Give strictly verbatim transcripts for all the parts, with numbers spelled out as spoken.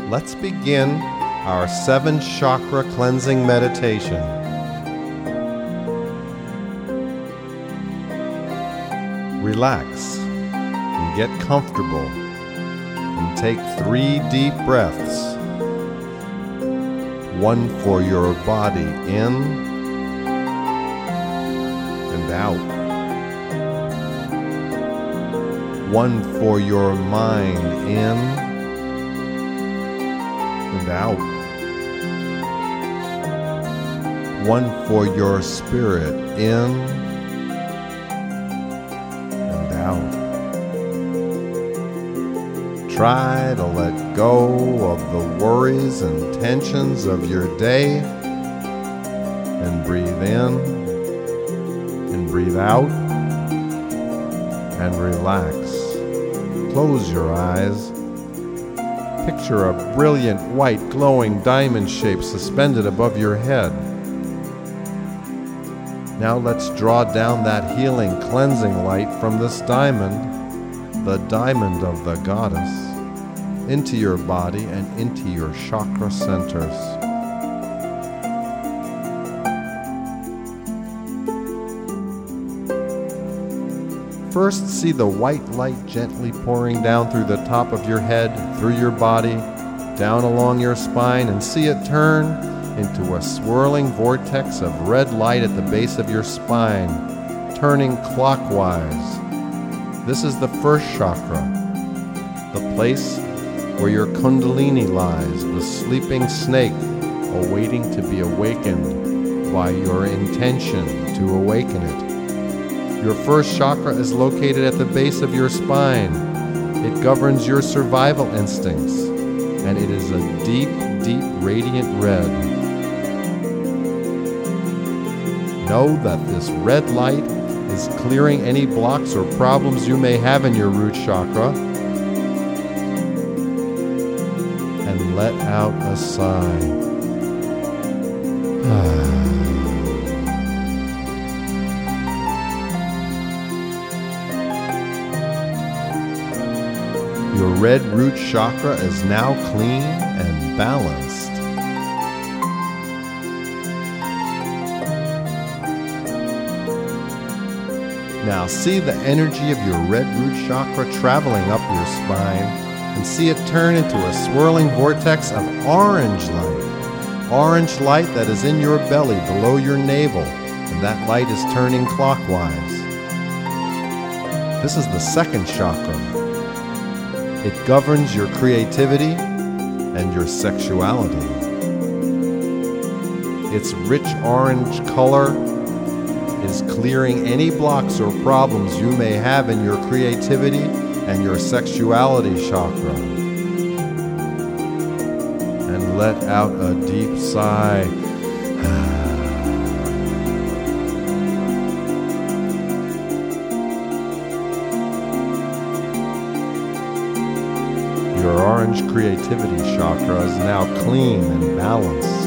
Let's begin our seven chakra cleansing meditation. Relax and get comfortable and take three deep breaths. One for your body in and out. One for your mind in and out. One for your spirit in and out. Try to let go of the worries and tensions of your day and breathe in and breathe out and relax. Close your eyes. Picture a brilliant white glowing diamond shape suspended above your head. Now let's draw down that healing, cleansing light from this diamond, the diamond of the goddess, into your body and into your chakra centers. First, see the white light gently pouring down through the top of your head, through your body, down along your spine, and see it turn into a swirling vortex of red light at the base of your spine, turning clockwise. This is the first chakra, the place where your kundalini lies, the sleeping snake awaiting to be awakened by your intention to awaken it. Your first chakra is located at the base of your spine. It governs your survival instincts, and it is a deep, deep radiant red. Know that this red light is clearing any blocks or problems you may have in your root chakra, and let out a sigh. Your red root chakra is now clean and balanced. Now see the energy of your red root chakra traveling up your spine, and see it turn into a swirling vortex of orange light. Orange light that is in your belly below your navel, and that light is turning clockwise. This is the second chakra. It governs your creativity and your sexuality. Its rich orange color is clearing any blocks or problems you may have in your creativity and your sexuality chakra. And let out a deep sigh. Your orange creativity chakra is now clean and balanced.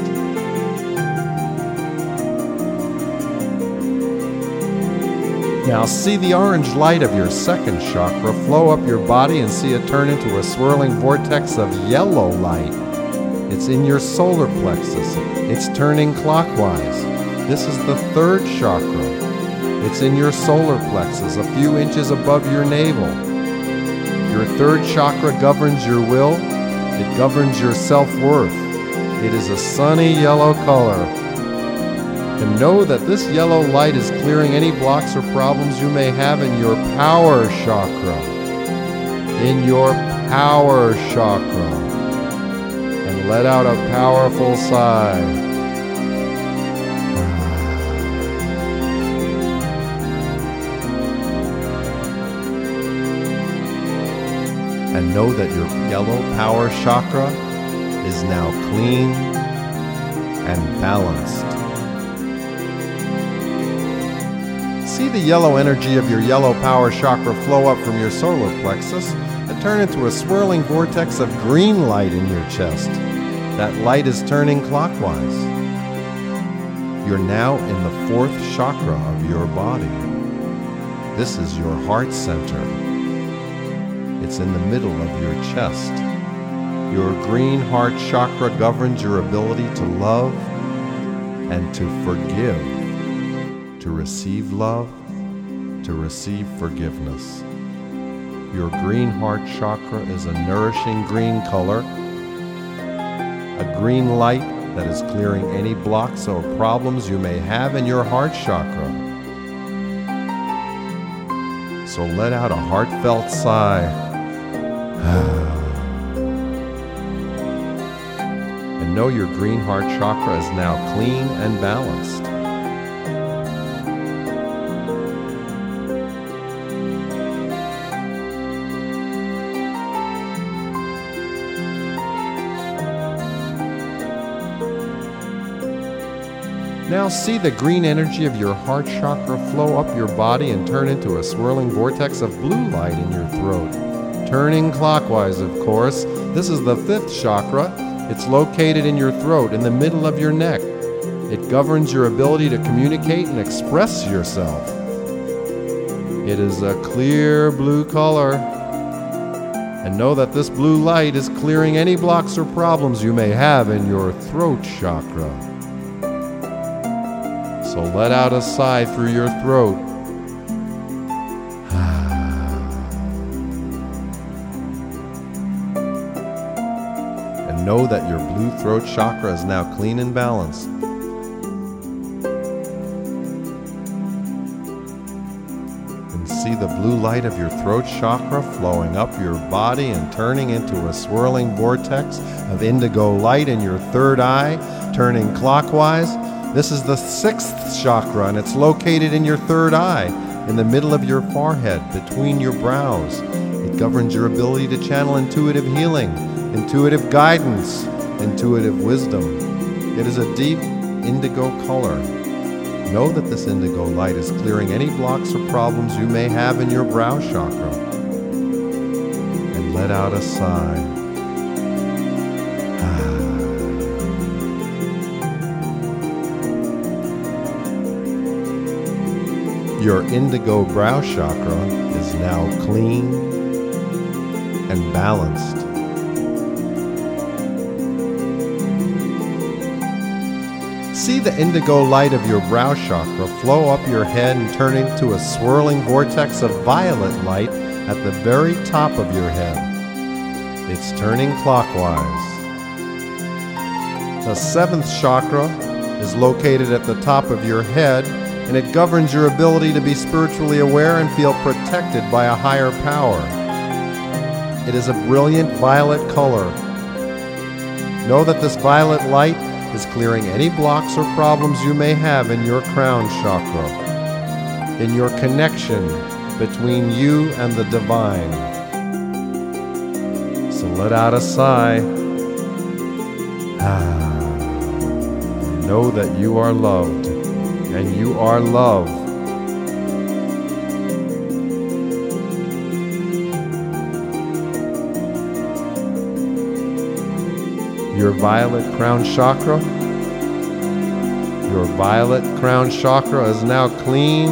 Now see the orange light of your second chakra flow up your body, and see it turn into a swirling vortex of yellow light. It's in your solar plexus. It's turning clockwise. This is the third chakra. It's in your solar plexus, a few inches above your navel. Your third chakra governs your will. It governs your self-worth. It is a sunny yellow color. And know that this yellow light is clearing any blocks or problems you may have in your power chakra. In your power chakra. And let out a powerful sigh. And know that your yellow power chakra is now clean and balanced. See the yellow energy of your yellow power chakra flow up from your solar plexus and turn into a swirling vortex of green light in your chest. That light is turning clockwise. You're now in the fourth chakra of your body. This is your heart center. It's in the middle of your chest. Your green heart chakra governs your ability to love and to forgive, to receive love, to receive forgiveness. Your green heart chakra is a nourishing green color, a green light that is clearing any blocks or problems you may have in your heart chakra. So let out a heartfelt sigh. And know your green heart chakra is now clean and balanced. Now see the green energy of your heart chakra flow up your body and turn into a swirling vortex of blue light in your throat. Turning clockwise, of course. This is the fifth chakra. It's located in your throat, in the middle of your neck. It governs your ability to communicate and express yourself. It is a clear blue color. And know that this blue light is clearing any blocks or problems you may have in your throat chakra. So let out a sigh through your throat. And know that your blue throat chakra is now clean and balanced. And see the blue light of your throat chakra flowing up your body and turning into a swirling vortex of indigo light in your third eye, turning clockwise. This is the sixth chakra, and it's located in your third eye, in the middle of your forehead, between your brows. It governs your ability to channel intuitive healing, intuitive guidance, intuitive wisdom. It is a deep indigo color. Know that this indigo light is clearing any blocks or problems you may have in your brow chakra. And let out a sigh. Your indigo brow chakra is now clean and balanced. See the indigo light of your brow chakra flow up your head and turn into a swirling vortex of violet light at the very top of your head. It's turning clockwise. The seventh chakra is located at the top of your head, and it governs your ability to be spiritually aware and feel protected by a higher power. It is a brilliant violet color. Know that this violet light is clearing any blocks or problems you may have in your crown chakra, in your connection between you and the divine. So let out a sigh. Know that you are loved. And you are love. Your violet crown chakra, your violet crown chakra is now clean,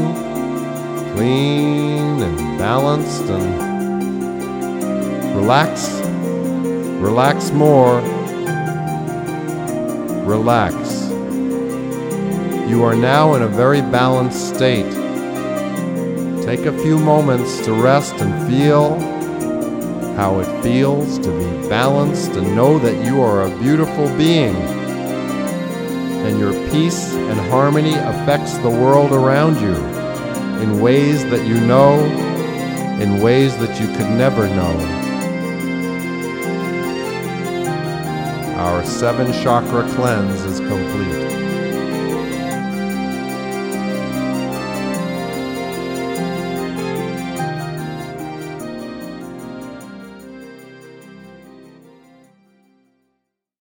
clean and balanced, and relax, relax more, relax. You are now in a very balanced state. Take a few moments to rest and feel how it feels to be balanced, and know that you are a beautiful being. And your peace and harmony affects the world around you in ways that you know, in ways that you could never know. Our seven chakra cleanse is complete.